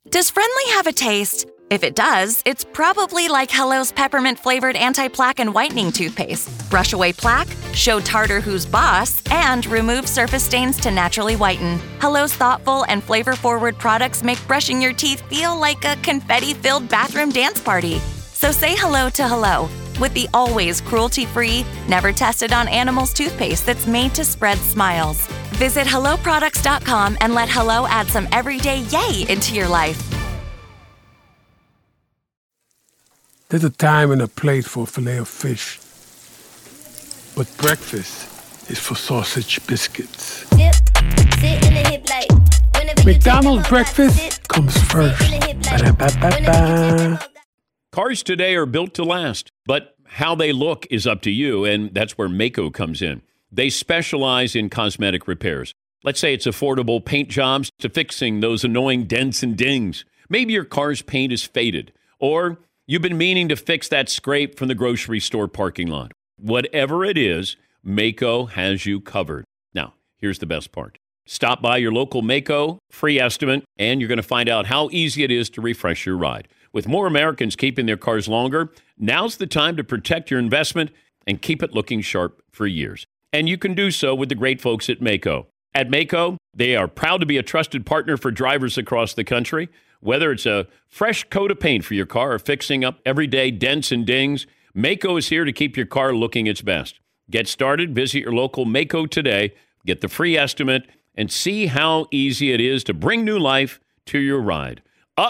Does friendly have a taste? If it does, it's probably like Hello's peppermint-flavored anti-plaque and whitening toothpaste. Brush away plaque, show tartar who's boss, and remove surface stains to naturally whiten. Hello's thoughtful and flavor-forward products make brushing your teeth feel like a confetti-filled bathroom dance party. So say hello to Hello with the always cruelty-free, never tested on animals toothpaste that's made to spread smiles. Visit HelloProducts.com and let Hello add some everyday yay into your life. There's a time and a place for filet of fish. But breakfast is for sausage biscuits. McDonald's breakfast comes first. Ba-da-ba-ba-ba. Cars today are built to last, but how they look is up to you, and that's where Maaco comes in. They specialize in cosmetic repairs. Let's say it's affordable paint jobs to fixing those annoying dents and dings. Maybe your car's paint is faded, or you've been meaning to fix that scrape from the grocery store parking lot. Whatever it is, Maaco has you covered. Now, here's the best part. Stop by your local Maaco, free estimate, and you're going to find out how easy it is to refresh your ride. With more Americans keeping their cars longer, now's the time to protect your investment and keep it looking sharp for years. And you can do so with the great folks at Maaco. At Maaco, they are proud to be a trusted partner for drivers across the country. Whether it's a fresh coat of paint for your car or fixing up everyday dents and dings, Maaco is here to keep your car looking its best. Get started, visit your local Maaco today, get the free estimate, and see how easy it is to bring new life to your ride.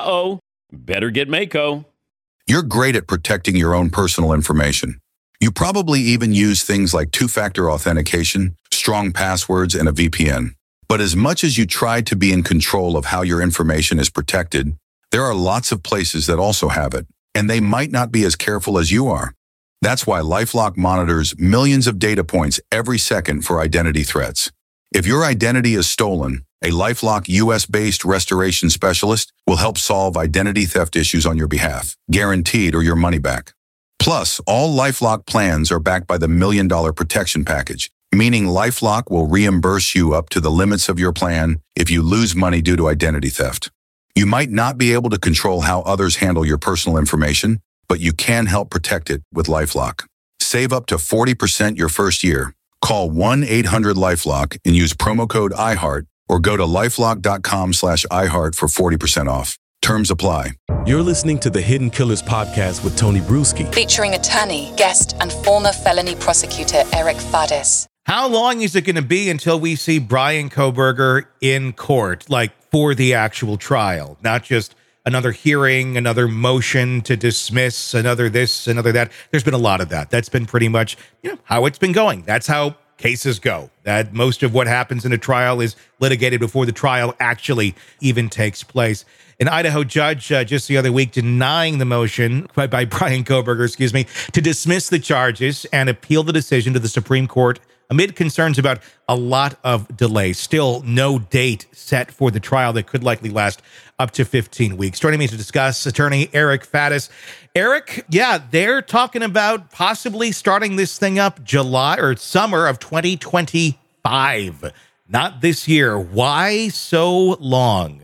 Better get Maaco. You're great at protecting your own personal information. You probably even use things like two-factor authentication, strong passwords, and a VPN. But as much as you try to be in control of how your information is protected, there are lots of places that also have it, and they might not be as careful as you are. That's why LifeLock monitors millions of data points every second for identity threats. If your identity is stolen, a LifeLock US-based restoration specialist will help solve identity theft issues on your behalf, guaranteed or your money back. Plus, all LifeLock plans are backed by the $1 Million Protection Package, meaning LifeLock will reimburse you up to the limits of your plan if you lose money due to identity theft. You might not be able to control how others handle your personal information, but you can help protect it with LifeLock. Save up to 40% your first year. Call 1-800-LifeLock and use promo code iHeart or go to lifelock.com/iHeart for 40% off. Terms apply. You're listening to the Hidden Killers podcast with Tony Bruschi, featuring attorney, guest, and former felony prosecutor Eric Faddis. How long is it going to be until we see Bryan Kohberger in court, like for the actual trial, not just another hearing, another motion to dismiss, another this, another that? There's been a lot of that. That's been pretty much, how it's been going. That's how cases go. That most of what happens in a trial is litigated before the trial actually even takes place. An Idaho judge just the other week denying the motion by Bryan Kohberger, to dismiss the charges and appeal the decision to the Supreme Court amid concerns about a lot of delay. Still no date set for the trial that could likely last up to 15 weeks. Joining me to discuss, attorney Eric Faddis. Eric, they're talking about possibly starting this thing up July or summer of 2025, not this year. Why so long?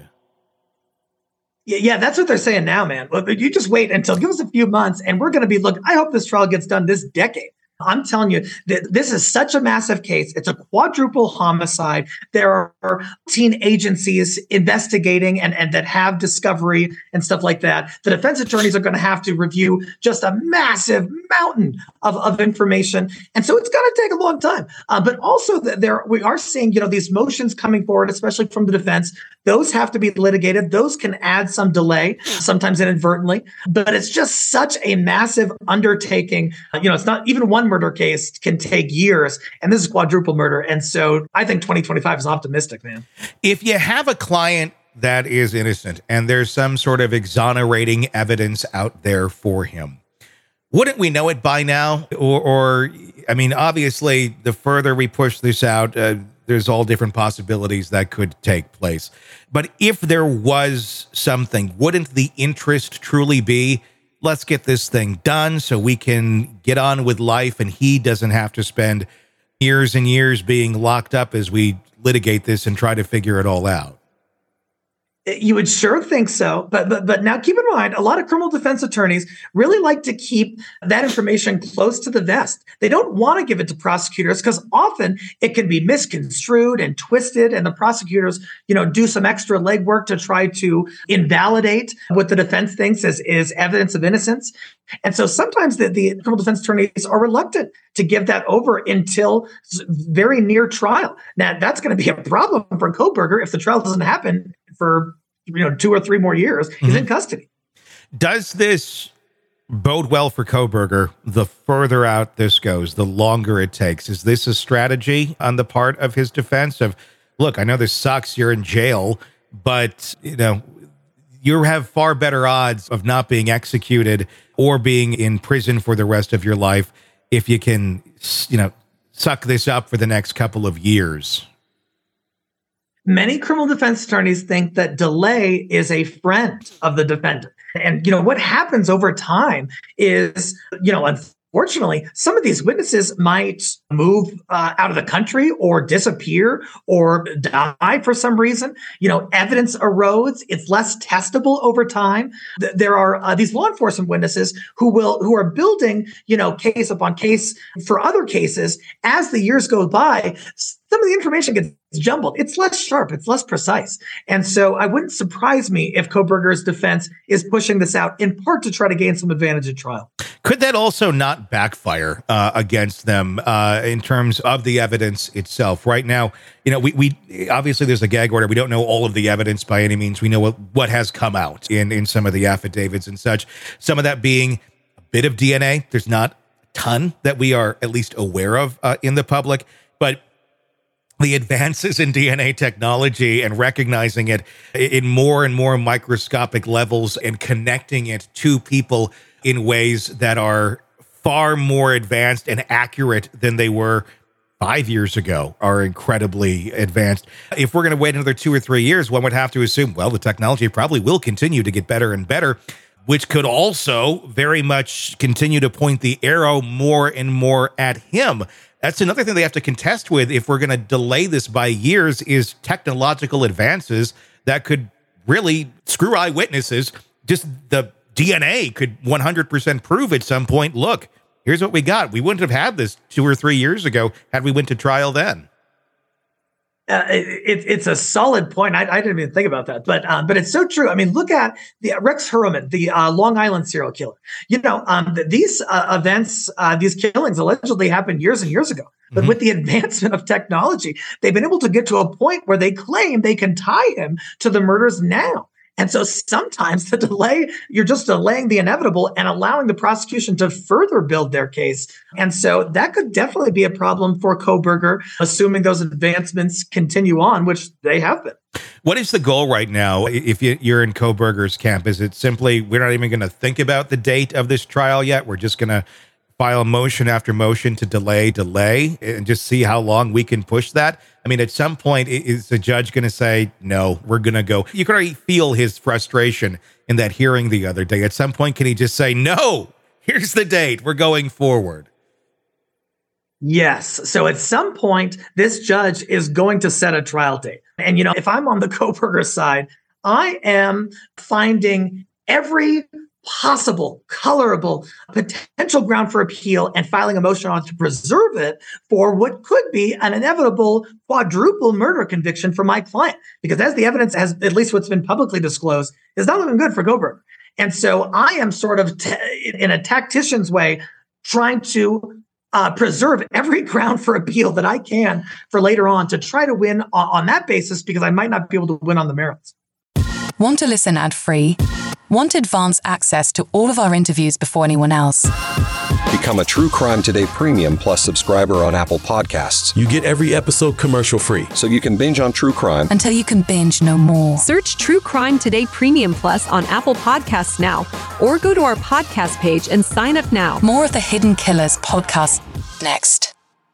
Yeah, that's what they're saying now, man. You just wait until, give us a few months, and we're going to be, I hope this trial gets done this decade. I'm telling you, this is such a massive case. It's a quadruple homicide. There are teen agencies investigating and that have discovery and stuff like that. The defense attorneys are going to have to review just a massive mountain of information. And so it's going to take a long time. But also we are seeing, these motions coming forward, especially from the defense. Those have to be litigated. Those can add some delay, sometimes inadvertently. But it's just such a massive undertaking. It's not even one murder case can take years, and this is quadruple murder. And so I think 2025 is optimistic, man. If you have a client that is innocent and there's some sort of exonerating evidence out there for him, wouldn't we know it by now? Or obviously, the further we push this out, there's all different possibilities that could take place. But if there was something, wouldn't the interest truly be, let's get this thing done so we can get on with life and he doesn't have to spend years and years being locked up as we litigate this and try to figure it all out? You would sure think so, but now keep in mind, a lot of criminal defense attorneys really like to keep that information close to the vest. They don't want to give it to prosecutors because often it can be misconstrued and twisted, and the prosecutors, do some extra legwork to try to invalidate what the defense thinks is evidence of innocence. And so sometimes the criminal defense attorneys are reluctant to give that over until very near trial. Now, that's going to be a problem for Kohberger if the trial doesn't happen for 2 or 3 more years. He's in custody. Does this bode well for Kohberger the further out this goes, the longer it takes? Is this a strategy on the part of his defense of, look, I know this sucks, you're in jail, but you have far better odds of not being executed or being in prison for the rest of your life if you can, suck this up for the next couple of years? Many criminal defense attorneys think that delay is a friend of the defendant. And, what happens over time is, unfortunately, some of these witnesses might move out of the country or disappear or die for some reason. Evidence erodes. It's less testable over time. There are these law enforcement witnesses who are building, case upon case for other cases. As the years go by, some of the information gets jumbled. It's less sharp. It's less precise. And so I wouldn't surprise me if Kohberger's defense is pushing this out in part to try to gain some advantage at trial. Could that also not backfire against them in terms of the evidence itself? Right now, we obviously there's a gag order. We don't know all of the evidence by any means. We know what has come out in some of the affidavits and such. Some of that being a bit of DNA. There's not a ton that we are at least aware of in the public, but the advances in DNA technology and recognizing it in more and more microscopic levels and connecting it to people in ways that are far more advanced and accurate than they were 5 years ago are incredibly advanced. If we're going to wait another 2 or 3 years, one would have to assume, well, the technology probably will continue to get better and better, which could also very much continue to point the arrow more and more at him. That's another thing they have to contest with if we're going to delay this by years is technological advances that could really screw eyewitnesses. Just the DNA could 100% prove at some point, look, here's what we got. We wouldn't have had this 2 or 3 years ago had we went to trial then. It's a solid point. I didn't even think about that, but it's so true. I mean, look at the Rex Heuermann, the Long Island serial killer. These events, these killings allegedly happened years and years ago. But with the advancement of technology, they've been able to get to a point where they claim they can tie him to the murders now. And so sometimes the delay, you're just delaying the inevitable and allowing the prosecution to further build their case. And so that could definitely be a problem for Kohberger, assuming those advancements continue on, which they have been. What is the goal right now if you're in Kohberger's camp? Is it simply, we're not even going to think about the date of this trial yet? We're just going to file motion after motion to delay, and just see how long we can push that? I mean, at some point, is the judge going to say, no, we're going to go? You can already feel his frustration in that hearing the other day. At some point, can he just say, no, here's the date, we're going forward? Yes. So at some point, this judge is going to set a trial date. And, if I'm on the Kohberger side, I am finding every possible, colorable, potential ground for appeal and filing a motion on to preserve it for what could be an inevitable quadruple murder conviction for my client. Because as the evidence has, at least what's been publicly disclosed, is not looking good for Kohberger. And so I am sort of, in a tactician's way, trying to preserve every ground for appeal that I can for later on to try to win on that basis, because I might not be able to win on the merits. Want to listen ad-free? Want advanced access to all of our interviews before anyone else? Become a True Crime Today Premium Plus subscriber on Apple Podcasts. You get every episode commercial-free, so you can binge on true crime until you can binge no more. Search True Crime Today Premium Plus on Apple Podcasts now, or go to our podcast page and sign up now. More of the Hidden Killers podcast next.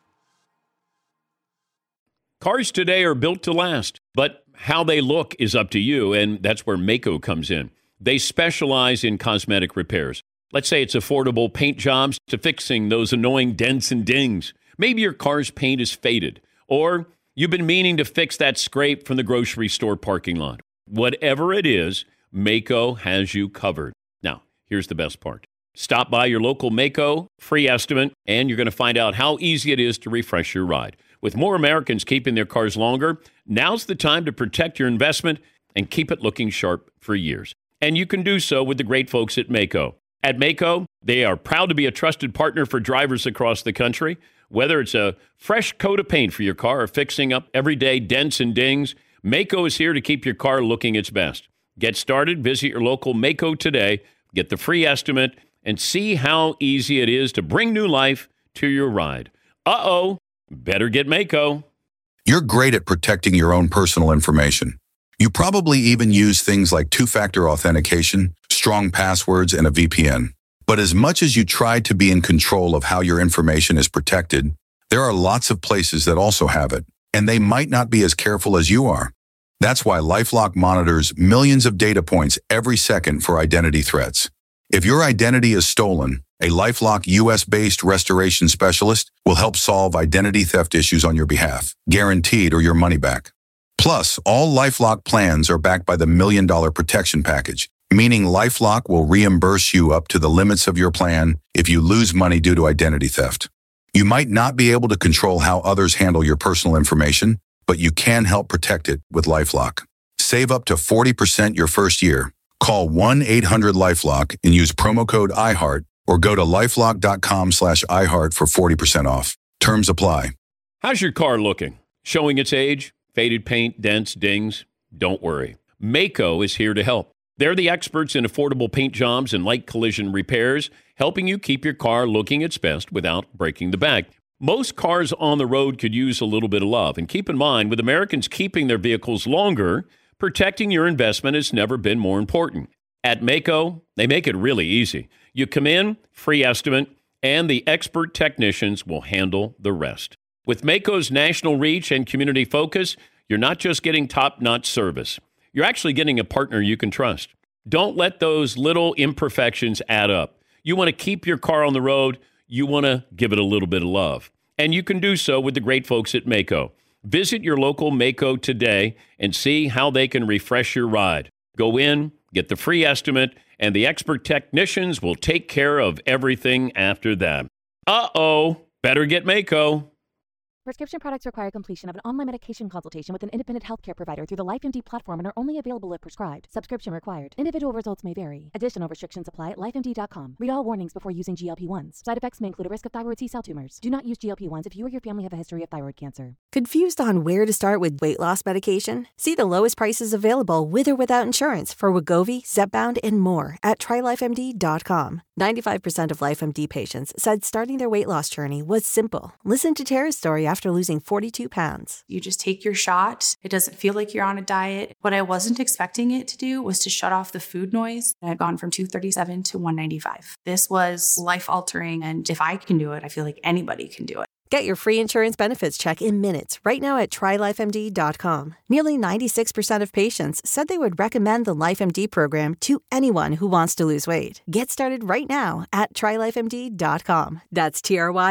Cars today are built to last, but how they look is up to you, and that's where Maaco comes in. They specialize in cosmetic repairs. Let's say it's affordable paint jobs to fixing those annoying dents and dings. Maybe your car's paint is faded, or you've been meaning to fix that scrape from the grocery store parking lot. Whatever it is, Maaco has you covered. Now, here's the best part. Stop by your local Maaco, free estimate, and you're going to find out how easy it is to refresh your ride. With more Americans keeping their cars longer, now's the time to protect your investment and keep it looking sharp for years. And you can do so with the great folks at Maaco. At Maaco, they are proud to be a trusted partner for drivers across the country. Whether it's a fresh coat of paint for your car or fixing up everyday dents and dings, Maaco is here to keep your car looking its best. Get started, visit your local Maaco today, get the free estimate, and see how easy it is to bring new life to your ride. Better get Maaco. You're great at protecting your own personal information. You probably even use things like two-factor authentication, strong passwords, and a VPN. But as much as you try to be in control of how your information is protected, there are lots of places that also have it, and they might not be as careful as you are. That's why LifeLock monitors millions of data points every second for identity threats. If your identity is stolen, a LifeLock US-based restoration specialist will help solve identity theft issues on your behalf, guaranteed or your money back. Plus, all LifeLock plans are backed by the $1 Million Protection Package, meaning LifeLock will reimburse you up to the limits of your plan if you lose money due to identity theft. You might not be able to control how others handle your personal information, but you can help protect it with LifeLock. Save up to 40% your first year. Call 1-800-LifeLock and use promo code iHeart or go to lifelock.com/iHeart for 40% off. Terms apply. How's your car looking? Showing its age? Faded paint, dents, dings? Don't worry. Maaco is here to help. They're the experts in affordable paint jobs and light collision repairs, helping you keep your car looking its best without breaking the bank. Most cars on the road could use a little bit of love. And keep in mind, with Americans keeping their vehicles longer, protecting your investment has never been more important. At Maaco, they make it really easy. You come in, free estimate, and the expert technicians will handle the rest. With Maaco's national reach and community focus, you're not just getting top-notch service. You're actually getting a partner you can trust. Don't let those little imperfections add up. You want to keep your car on the road. You want to give it a little bit of love. And you can do so with the great folks at Maaco. Visit your local Maaco today and see how they can refresh your ride. Go in, get the free estimate, and the expert technicians will take care of everything after that. Better get Maaco. Prescription products require completion of an online medication consultation with an independent healthcare provider through the LifeMD platform and are only available if prescribed. Subscription required. Individual results may vary. Additional restrictions apply at lifemd.com. Read all warnings before using GLP-1s. Side effects may include a risk of thyroid C-cell tumors. Do not use GLP-1s if you or your family have a history of thyroid cancer. Confused on where to start with weight loss medication? See the lowest prices available with or without insurance for Wegovy, Zepbound, and more at TryLifeMD.com. 95% of LifeMD patients said starting their weight loss journey was simple. Listen to Tara's story after losing 42 pounds. You just take your shot. It doesn't feel like you're on a diet. What I wasn't expecting it to do was to shut off the food noise. I'd gone from 237 to 195. This was life-altering, and if I can do it, I feel like anybody can do it. Get your free insurance benefits check in minutes right now at TryLifeMD.com. Nearly 96% of patients said they would recommend the LifeMD program to anyone who wants to lose weight. Get started right now at TryLifeMD.com. That's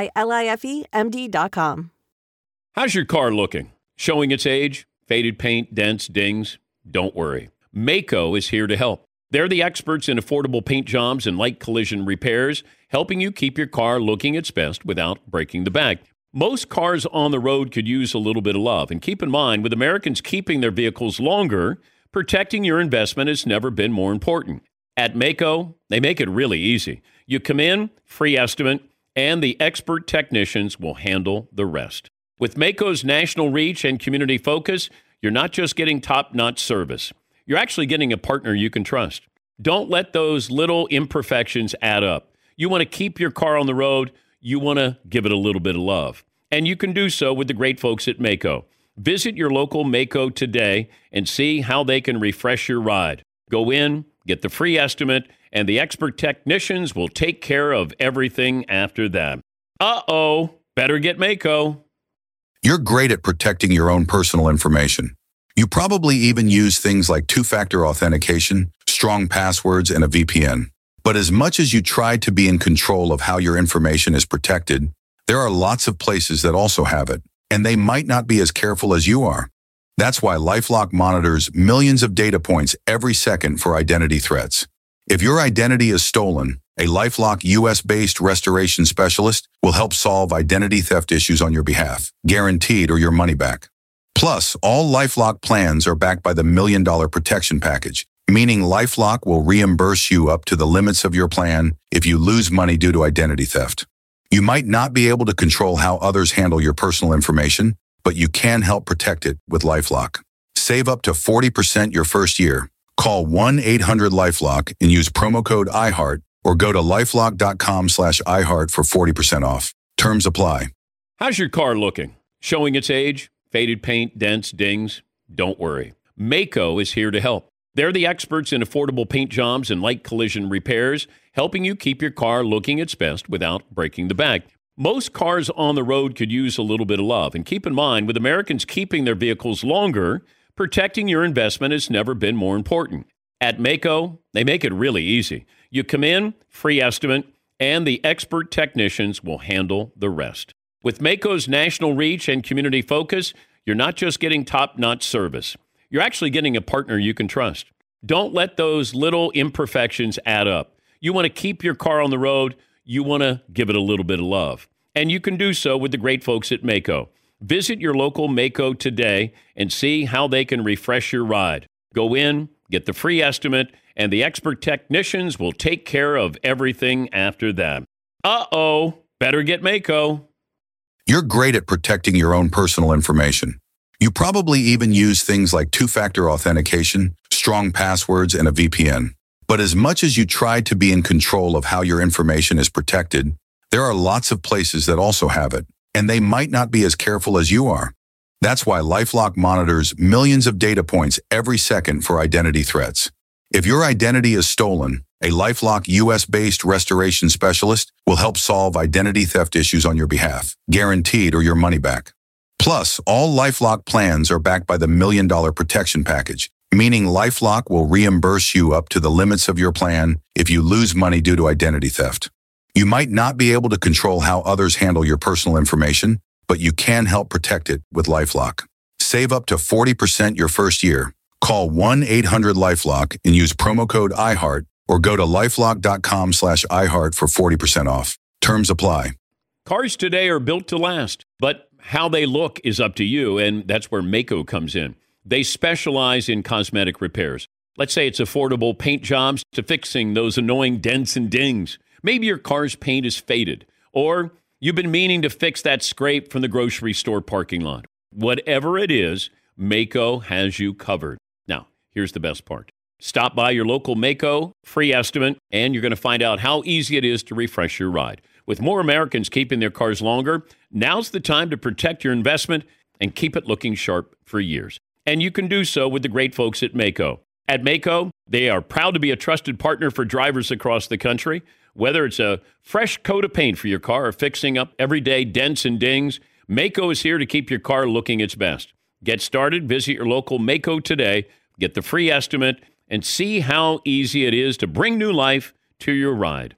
TryLifeMD.com. How's your car looking? Showing its age? Faded paint, dents, dings? Don't worry. Maaco is here to help. They're the experts in affordable paint jobs and light collision repairs, helping you keep your car looking its best without breaking the bank. Most cars on the road could use a little bit of love. And keep in mind, with Americans keeping their vehicles longer, protecting your investment has never been more important. At Maaco, they make it really easy. You come in, free estimate, and the expert technicians will handle the rest. With Maaco's national reach and community focus, you're not just getting top-notch service. You're actually getting a partner you can trust. Don't let those little imperfections add up. You want to keep your car on the road. You want to give it a little bit of love. And you can do so with the great folks at Maaco. Visit your local Maaco today and see how they can refresh your ride. Go in, get the free estimate, and the expert technicians will take care of everything after that. Better get Maaco. You're great at protecting your own personal information. You probably even use things like two-factor authentication, strong passwords, and a VPN. But as much as you try to be in control of how your information is protected, there are lots of places that also have it, and they might not be as careful as you are. That's why LifeLock monitors millions of data points every second for identity threats. If your identity is stolen, a LifeLock US-based restoration specialist will help solve identity theft issues on your behalf, guaranteed or your money back. Plus, all LifeLock plans are backed by the $1 Million Protection Package, meaning LifeLock will reimburse you up to the limits of your plan if you lose money due to identity theft. You might not be able to control how others handle your personal information, but you can help protect it with LifeLock. Save up to 40% your first year. Call 1-800-LifeLock and use promo code iHeart or go to lifelock.com/iHeart for 40% off. Terms apply. How's your car looking? Showing its age? Faded paint, dents, dings? Don't worry. Maaco is here to help. They're the experts in affordable paint jobs and light collision repairs, helping you keep your car looking its best without breaking the bank. Most cars on the road could use a little bit of love. And keep in mind, with Americans keeping their vehicles longer, protecting your investment has never been more important. At Maaco, they make it really easy. You come in, free estimate, and the expert technicians will handle the rest. With Maaco's national reach and community focus, you're not just getting top-notch service. You're actually getting a partner you can trust. Don't let those little imperfections add up. You want to keep your car on the road. You want to give it a little bit of love. And you can do so with the great folks at Maaco. Visit your local Maaco today and see how they can refresh your ride. Go in, get the free estimate, and the expert technicians will take care of everything after that. Better get Maaco. You're great at protecting your own personal information. You probably even use things like two-factor authentication, strong passwords, and a VPN. But as much as you try to be in control of how your information is protected, there are lots of places that also have it, and they might not be as careful as you are. That's why LifeLock monitors millions of data points every second for identity threats. If your identity is stolen, a LifeLock US-based restoration specialist will help solve identity theft issues on your behalf, guaranteed or your money back. Plus, all LifeLock plans are backed by the $1 Million Protection Package, meaning LifeLock will reimburse you up to the limits of your plan if you lose money due to identity theft. You might not be able to control how others handle your personal information, but you can help protect it with LifeLock. Save up to 40% your first year. Call 1-800-LifeLock and use promo code iHeart or go to lifelock.com/iHeart for 40% off. Terms apply. Cars today are built to last, but how they look is up to you, and that's where Maaco comes in. They specialize in cosmetic repairs. Let's say it's affordable paint jobs to fixing those annoying dents and dings. Maybe your car's paint is faded, or you've been meaning to fix that scrape from the grocery store parking lot. Whatever it is, Maaco has you covered. Now, here's the best part. Stop by your local Maaco, free estimate, and you're going to find out how easy it is to refresh your ride. With more Americans keeping their cars longer, now's the time to protect your investment and keep it looking sharp for years. And you can do so with the great folks at Maaco. At Maaco, they are proud to be a trusted partner for drivers across the country. Whether it's a fresh coat of paint for your car or fixing up everyday dents and dings, Maaco is here to keep your car looking its best. Get started, visit your local Maaco today, get the free estimate, and see how easy it is to bring new life to your ride.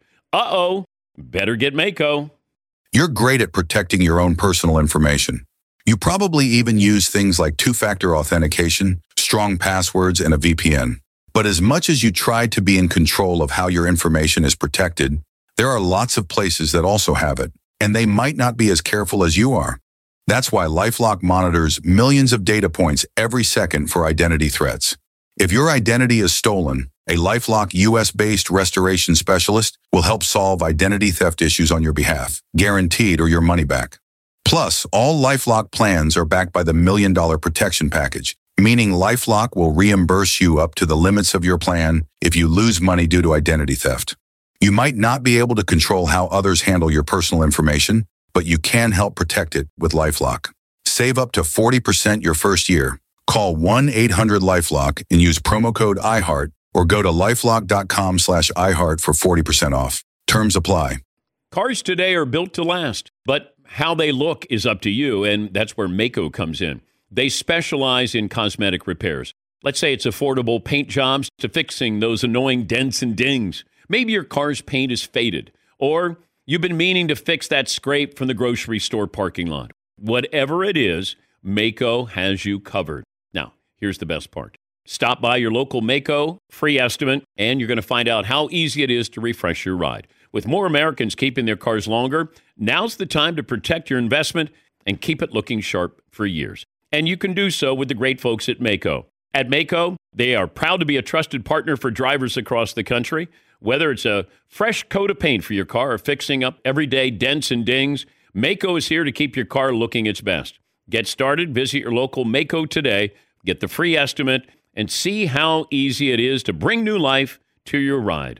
Better get Maaco. You're great at protecting your own personal information. You probably even use things like two-factor authentication, strong passwords, and a VPN. But as much as you try to be in control of how your information is protected, there are lots of places that also have it, and they might not be as careful as you are. That's why LifeLock monitors millions of data points every second for identity threats. If your identity is stolen, a LifeLock US-based restoration specialist will help solve identity theft issues on your behalf, guaranteed or your money back. Plus, all LifeLock plans are backed by the $1 Million Protection Package, meaning LifeLock will reimburse you up to the limits of your plan if you lose money due to identity theft. You might not be able to control how others handle your personal information, but you can help protect it with LifeLock. Save up to 40% your first year. Call 1-800-LifeLock and use promo code iHeart or go to lifelock.com/iHeart for 40% off. Terms apply. Cars today are built to last, but how they look is up to you, and that's where Maaco comes in. They specialize in cosmetic repairs. Let's say it's affordable paint jobs to fixing those annoying dents and dings. Maybe your car's paint is faded, or you've been meaning to fix that scrape from the grocery store parking lot. Whatever it is, Maaco has you covered. Now, Here's the best part. Stop by your local Maaco, free estimate, and you're going to find out how easy it is to refresh your ride. With more Americans keeping their cars longer, now's the time to protect your investment and keep it looking sharp for years. And you can do so with the great folks at Maaco. At Maaco, they are proud to be a trusted partner for drivers across the country. Whether it's a fresh coat of paint for your car or fixing up everyday dents and dings, Maaco is here to keep your car looking its best. Get started, visit your local Maaco today, get the free estimate, and see how easy it is to bring new life to your ride.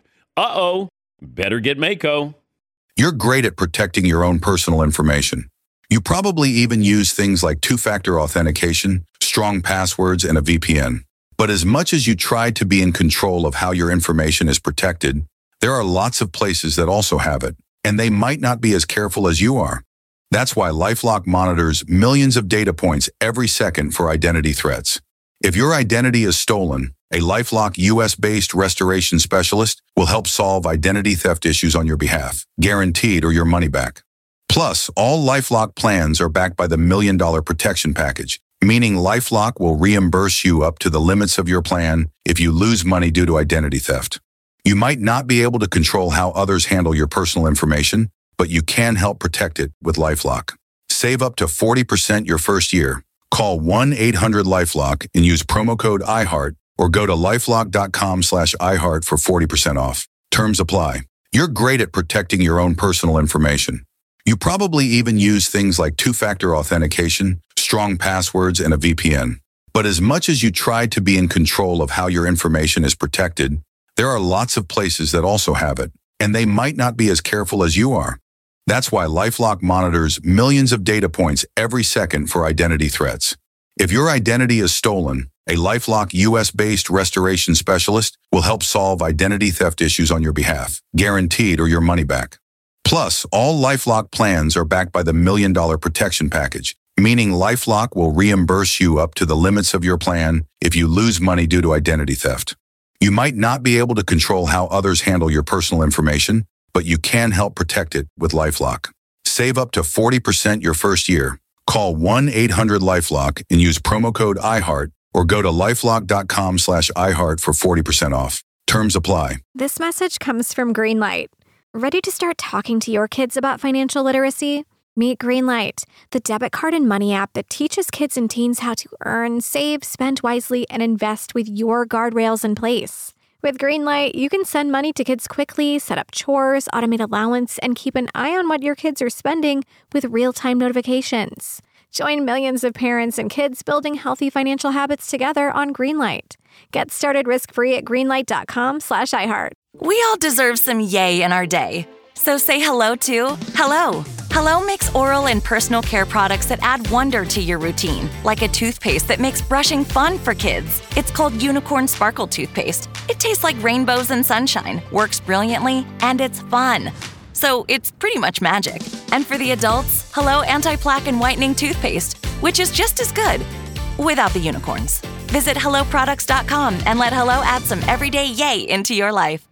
Better get Maaco. You're great at protecting your own personal information. You probably even use things like two-factor authentication, strong passwords, and a VPN. But as much as you try to be in control of how your information is protected, there are lots of places that also have it, and they might not be as careful as you are. That's why LifeLock monitors millions of data points every second for identity threats. If your identity is stolen, a LifeLock US-based restoration specialist will help solve identity theft issues on your behalf, guaranteed or your money back. Plus, all LifeLock plans are backed by the $1 Million Protection Package, meaning LifeLock will reimburse you up to the limits of your plan if you lose money due to identity theft. You might not be able to control how others handle your personal information, but you can help protect it with LifeLock. Save up to 40% your first year. Call 1-800-LifeLock and use promo code iHeart or go to lifelock.com/iHeart for 40% off. Terms apply. You're great at protecting your own personal information. You probably even use things like two-factor authentication, strong passwords, and a VPN. But as much as you try to be in control of how your information is protected, there are lots of places that also have it, and they might not be as careful as you are. That's why LifeLock monitors millions of data points every second for identity threats. If your identity is stolen, a LifeLock US-based restoration specialist will help solve identity theft issues on your behalf, guaranteed or your money back. Plus, all LifeLock plans are backed by the $1 Million Protection Package, meaning LifeLock will reimburse you up to the limits of your plan if you lose money due to identity theft. You might not be able to control how others handle your personal information, but you can help protect it with LifeLock. Save up to 40% your first year. Call 1-800-LifeLock and use promo code iHeart or go to lifelock.com/iHeart for 40% off. Terms apply. This message comes from Greenlight. Ready to start talking to your kids about financial literacy? Meet Greenlight, the debit card and money app that teaches kids and teens how to earn, save, spend wisely, and invest with your guardrails in place. With Greenlight, you can send money to kids quickly, set up chores, automate allowance, and keep an eye on what your kids are spending with real-time notifications. Join millions of parents and kids building healthy financial habits together on Greenlight. Get started risk-free at greenlight.com/iHeart. We all deserve some yay in our day. So say hello to Hello. Hello makes oral and personal care products that add wonder to your routine, like a toothpaste that makes brushing fun for kids. It's called Unicorn Sparkle Toothpaste. It tastes like rainbows and sunshine, works brilliantly, and it's fun. So it's pretty much magic. And for the adults, Hello Anti-Plaque and Whitening Toothpaste, which is just as good, without the unicorns. Visit HelloProducts.com and let Hello add some everyday yay into your life.